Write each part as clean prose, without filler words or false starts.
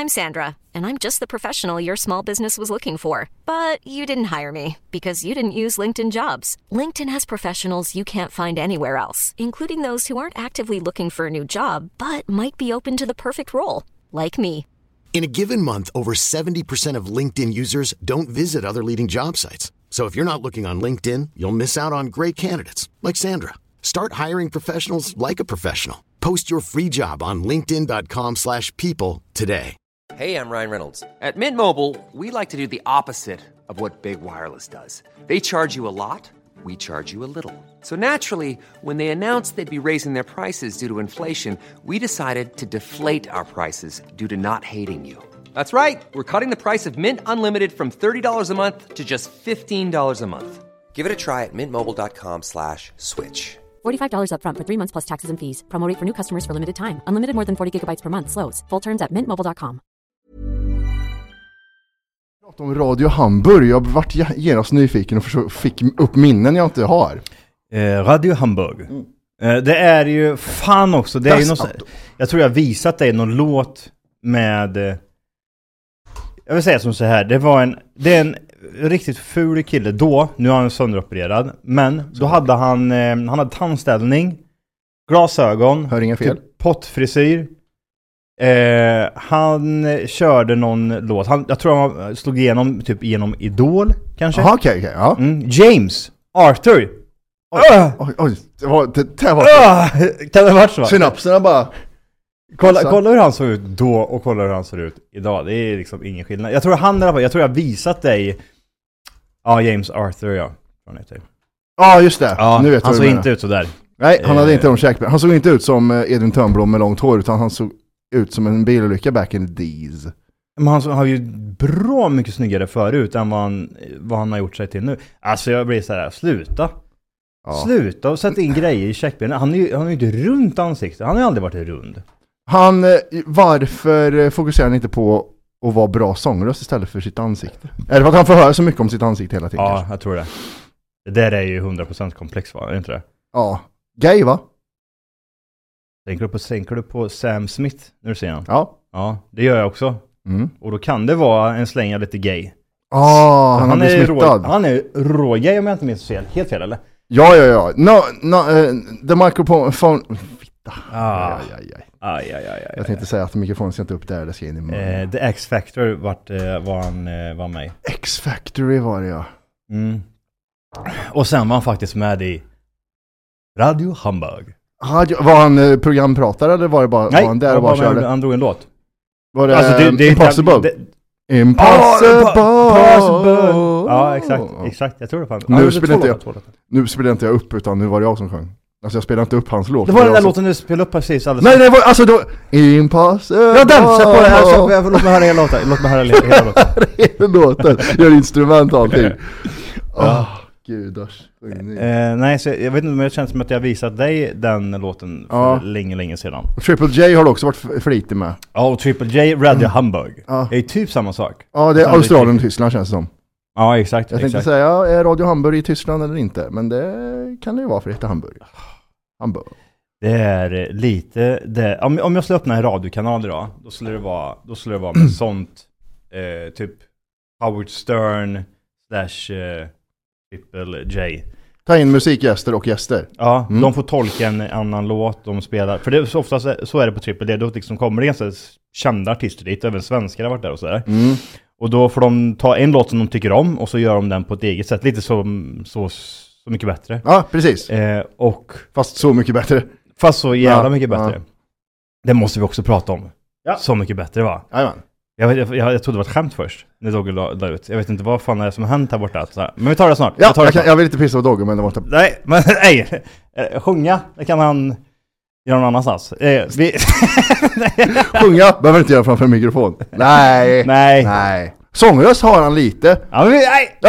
I'm Sandra, and I'm just the professional your small business was looking for. But you didn't hire me because you didn't use LinkedIn Jobs. LinkedIn has professionals you can't find anywhere else, including those who aren't actively looking for a new job, but might be open to the perfect role, like me. In a given month, over 70% of LinkedIn users don't visit other leading job sites. So if you're not looking on LinkedIn, you'll miss out on great candidates like Sandra. Start hiring professionals like a professional. Post your free job on linkedin.com/people today. Hey, I'm Ryan Reynolds. At Mint Mobile, we like to do the opposite of what Big Wireless does. They charge you a lot, we charge you a little. So naturally, when they announced they'd be raising their prices due to inflation, we decided to deflate our prices due to not hating you. That's right. We're cutting the price of Mint Unlimited from $30 a month to just $15 a month. Give it a try at mintmobile.com/switch. $45 up front for 3 months plus taxes and fees. Promo rate for new customers for limited time. Unlimited more than 40 gigabytes per month. Slows full terms at mintmobile.com. Om Radio Hamburg, jag vart genast nyfiken och fick upp minnen jag inte har. Radio Hamburg. Det är ju fan också. Det är ju jag tror jag visat dig någon låt med. Jag vill säga som så här. Det är en riktigt ful kille då. Nu är han sönderopererad. Men då hade han hade tandställning, glasögon, hör inga fel, typ pottfrisyr. Han körde någon låt. Jag tror han slog genom Idol kanske. Aha, okej, ja. James Arthur. Oj, det var kan det vara så? Synapserna bara. Kolla hur han såg ut då och kolla hur han ser ut idag. Det är liksom ingen skillnad. Jag tror jag har visat dig. Ja, James Arthur, ja. Ja, just det. Ja, nu vet han såg inte ut så där. Nej, han hade inte de käkben. Han såg inte ut som Edvin Törnblom med långt hår, utan han såg ut som en bilolycka back in the days. Men han har ju bra mycket snyggare förut än vad han har gjort sig till nu. Alltså jag blir så här, sluta. Ja. Sluta och sätta in grejer i käkbenen. Han är ju inte runt ansikte. Han har ju aldrig varit rund. Varför fokuserar han inte på att vara bra sångröst istället för sitt ansikte? Är det för att han får höra så mycket om sitt ansikte hela tiden? Ja, kanske? Jag tror det. Det där är ju 100% komplex, va? Är det inte det? Ja. Gay, va? Tänker du på Sam Smith när du ser han? Ja. Ja, det gör jag också. Och då kan det vara en slänga lite gay. Han är smittad. Han är rågay om jag inte minns fel. Helt fel, eller? Ja. The microphone. Jag tänkte säga att mikrofonen ska inte upp där, det ska in i munnen. The X-Factor var med. X-Factory var det, ja. Och sen var han faktiskt med i Radio Hamburg. Var han programpratare eller var det bara... Nej, var han där och bara körde? Han drog en låt. Var det, alltså, det Impossible? Impossible! Ja, exakt. Jag tror det fanns. Nu spelade inte jag upp, utan nu var det jag som sjöng. Alltså jag spelade inte upp hans låt. Det var den där låten du spelade upp precis alldeles. Nej, det var alltså då Impossible. Jag dansar på det här så låt mig höra hela låten. Hela låten. Gör instrument och allting. Gudars. Nej, så jag vet inte om det känns som att jag visat dig den låten för länge sedan. Och Triple J har du också varit flitig med. Ja, och Triple J, Radio Hamburg. Det är typ samma sak. Ja, det är Australien och Tyskland känns det som. Ja, exakt. Jag tänkte säga, är Radio Hamburg i Tyskland eller inte? Men det kan det ju vara för att heta Hamburg. Det är lite... Om jag skulle öppna en radiokanal idag, då skulle det vara med sånt typ Howard Stern / Triple J. Ta in musikgäster och gäster. Ja, de får tolka en annan låt de spelar. För det är så ofta så är det på Triple J. Då liksom kommer det ganska kända artister dit. Även svenskar har varit där och sådär. Och då får de ta en låt som de tycker om och så gör de den på ett eget sätt. Lite så mycket bättre. Ja, precis. Fast så mycket bättre. Fast så jävla mycket bättre. Det måste vi också prata om. Ja. Så mycket bättre, va? Jajamän. Jag trodde det var ett skämt först när Dogge la ut. Jag vet inte vad fan det är som har hänt här borta. Men vi tar det snart. Ja, jag vill inte pissa på Dogge, men det var inte... Nej, men nej. Sjunga, det kan han göra någon annanstans. Sjunga behöver inte göra framför en mikrofon. Nej. Sångröst har han lite. Ja, men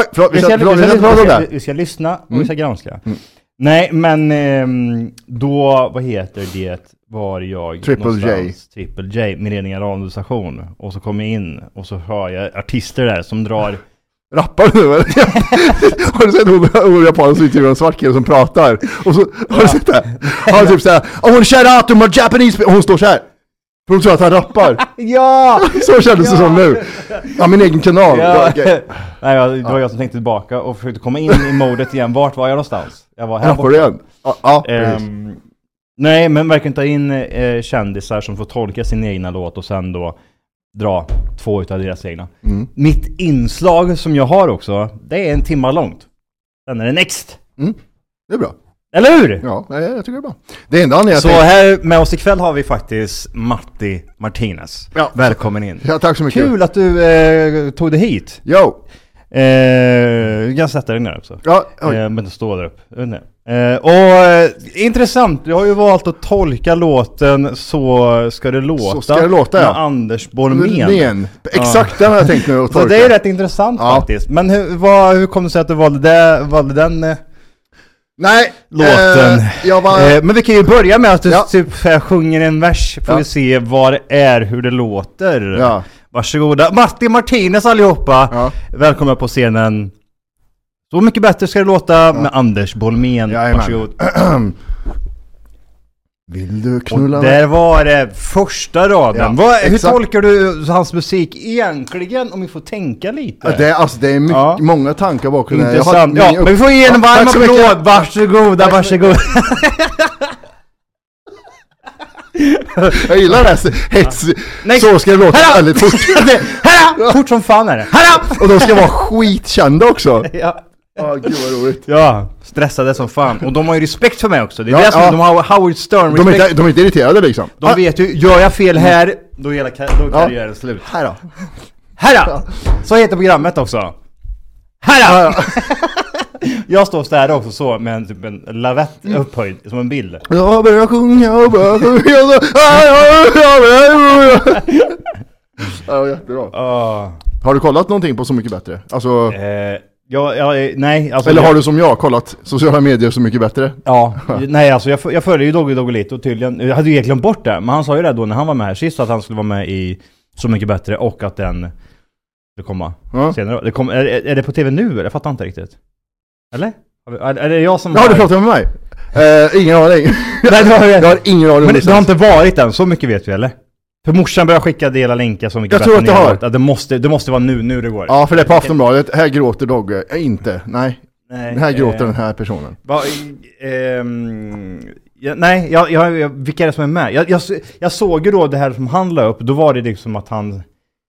vi ska lyssna och vi ska granska. Nej, men då, vad heter det? Var jag Triple J med ledning av radiostation. Och så kom jag in och så hör jag artister där som drar... Rappar du eller? Har du sett hon japanen som är en svart kille som pratar? Och så, har du sett det? Han typ såhär, I want to shout out to my Japanese... Och hon står så här. För de tror att han rappar. Ja! Så kändes det som nu. Ja, min egen kanal. Ja. Okay. Nej, det var jag som tänkte tillbaka och försökte komma in i modet igen. Vart var jag någonstans? Jag var här Rappar du igen? Ja, nej, men verkligen ta in kändisar som får tolka sin egna låt och sen då dra 2 utav deras egna. Mitt inslag som jag har också, det är 1 timme långt. Sen är det next. Det är bra. Eller hur? Ja, jag tycker det är bra. Det enda jag så här med oss ikväll har vi faktiskt Matti Martinez. Ja. Välkommen in. Ja, tack så mycket. Kul att du tog dig hit. Jo. Du kan sätta dig ner också. Ja, men inte stå där uppe. Intressant, du har ju valt att tolka låten Så ska det låta. Så ska det låta, ja. Med Anders Bolmén. Exakt, den har jag tänkt nu att tolka. Så det är rätt intressant faktiskt. Men hur kom det sig att du valde den låten? Men vi kan ju börja med att du typ sjunger en vers. Får vi se vad det är, hur det låter. Ja. Varsågoda. Matti Martinez allihopa. Ja. Välkomna på scenen. Så mycket bättre ska det låta med Anders Bolmén. Varsågod. Vill du knulla? Och där var det första raden. Hur tolkar du hans musik egentligen, om vi får tänka lite? Ja, det är många tankar bakom det. Intressant. Men vi får ge en varm applåd. Varsågoda. Jag gillar det. Så ska det låta väldigt fort. Fort som fan är det. Och de ska vara skitkända också. Gud vad roligt. Ja, stressade som fan. Och de har ju respekt för mig också. Det är det som de har Howard Stern respekt. De är inte irriterade liksom. De vet ju, gör jag fel här, då är karriären slut. Här då. Så heter programmet också. Här då. Jag står så här också så med en lavett upphöjd som en bild. Jag börjar sjunga. Ja, jättebra. Har du kollat någonting på Så mycket bättre? Alltså nej. Alltså, eller har du som jag kollat sociala medier Så mycket bättre? Ja, nej alltså jag följer ju Doggelito tydligen. Jag hade ju glömt bort det, men han sa ju det då när han var med här sist att han skulle vara med i Så mycket bättre och att den skulle komma senare. Är det på tv nu eller? Jag fattar inte riktigt. Eller? Är det jag som... Ja, du pratar med mig. Ingen aning. Jag har ingen aning. Men det har inte varit än, så mycket vet vi eller? För morsan börjar skicka dela länkar så mycket. Jag tror att det har. Det måste vara nu det går. Ja, för det är på Aftonbladet. Här gråter Dogge. Inte. Nej. Här gråter den här personen. Vilka är det som är med? Jag såg ju då det här som han la upp. Då var det liksom att han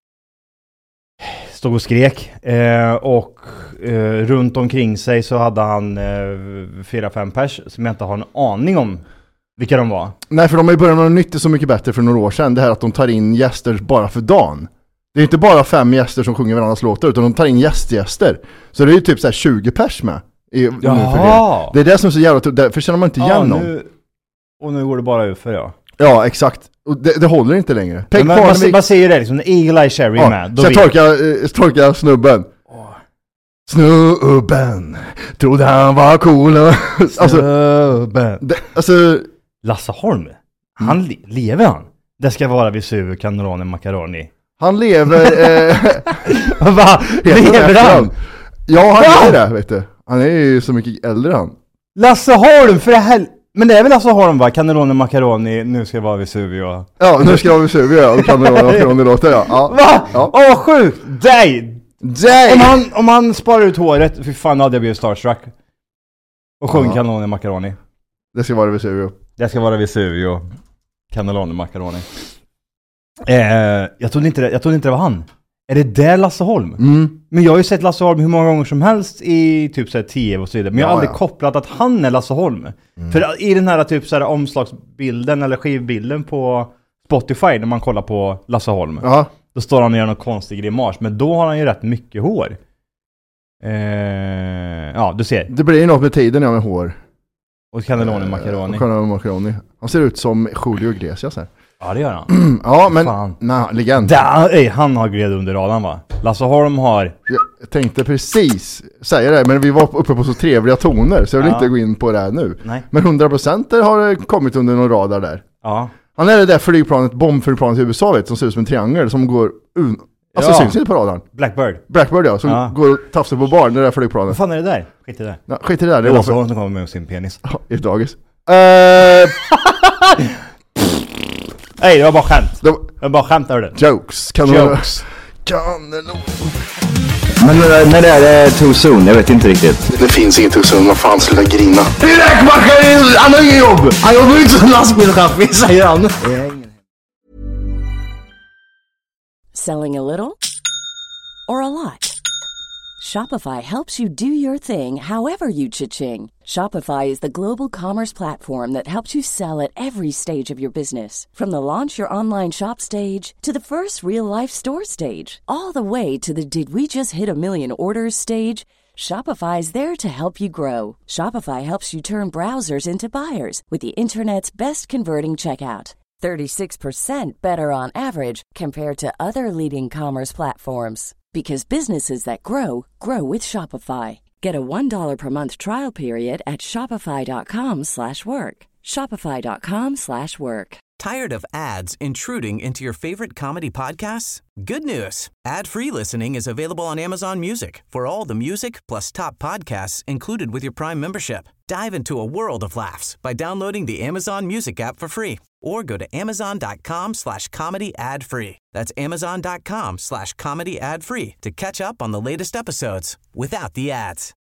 stod och skrek. Och runt omkring sig så hade han 4-5 pers som jag inte har en aning om vilka de var. Nej, för de har ju börjat med något nytt Så mycket bättre för några år sedan. Det här att de tar in gäster bara för dagen. Det är inte bara 5 gäster som sjunger varandras låtar, utan de tar in gäster. Så det är ju typ så här 20 pers med. Det är det som är så jävla... För känner man inte igen någon. Nu går det bara ut för Ja, exakt. Och det håller inte längre. Man ser ju det liksom, när Eagle Eye Cherry är med. Så jag torkar snubben. Snubben trodde han var cool. Alltså Lasse Holm, han lever han. Det ska vara Vesuvio Cannelloni Macaroni. Han lever va? Lever han? Ja, han är det, vet du. Han är ju så mycket äldre han. Lasse Holm, för det här. Men det är väl Lasse Holm va? Cannelloni Macaroni, nu ska det vara Vesuvio. Ja, nu ska det vara Vesuvio och Cannelloni Macaroni låter Va? Åh, sjukt! Om han sparar ut håret, för fan hade jag blivit starstruck. Och sjöng Cannelloni Macaroni. Det ska vara Vesuvio. Cannelloni Macaroni. Jag trodde inte det var han. Är det där Lasse Holm? Men jag har ju sett Lasse Holm hur många gånger som helst i typ så här 10 och så vidare. Men jag har aldrig kopplat att han är Lasse Holm. För i den här typ så här omslagsbilden eller skivbilden på Spotify när man kollar på Lasse Holm. Då står han och gör någon konstig grimas. Men då har han ju rätt mycket hår. Du ser. Det blir ju något med tiden med hår. Och Cannelloni Macaroni. Han ser ut som Julio Iglesias här. Ja, det gör han. Ja, men legend. Han har gled under radarn va? Lasse Holm har... Jag tänkte precis säga det, men vi var uppe på så trevliga toner så jag vill inte gå in på det här nu. Nej. Men 100% har kommit under någon radar där. Ja. Han är det där flygplanet, bombflygplanet i USA vet, som ser ut som en triangel som går... Alltså syns inte på radarn. Blackbird ja, som går och tafsar på barn, det där flygplanet. Vad fan är det där? Skit i det. Ja, skit i det där. Det är Lasse Holm som kommer med sin penis. Ja, i dagis. Nej, det var bara skämt. Det var bara skämt, hörde du? Jokes. Jokes. Kanon. Men när det är too soon, jag vet inte riktigt. Det finns inget too soon, vad fan, sluta grina. Han har ingen jobb! Han jobbar inte som lastbilschaffis, säger han. Selling a little or a lot? Shopify helps you do your thing however you cha-ching. Shopify is the global commerce platform that helps you sell at every stage of your business. From the launch your online shop stage to the first real-life store stage, all the way to the did we just hit a million orders stage. Shopify is there to help you grow. Shopify helps you turn browsers into buyers with the internet's best converting checkout. 36% better on average compared to other leading commerce platforms. Because businesses that grow, grow with Shopify. Get a $1 per month trial period at shopify.com/work. Shopify.com/work. Tired of ads intruding into your favorite comedy podcasts? Good news. Ad-free listening is available on Amazon Music for all the music plus top podcasts included with your Prime membership. Dive into a world of laughs by downloading the Amazon Music app for free or go to amazon.com/comedy ad-free. That's amazon.com/comedy ad-free to catch up on the latest episodes without the ads.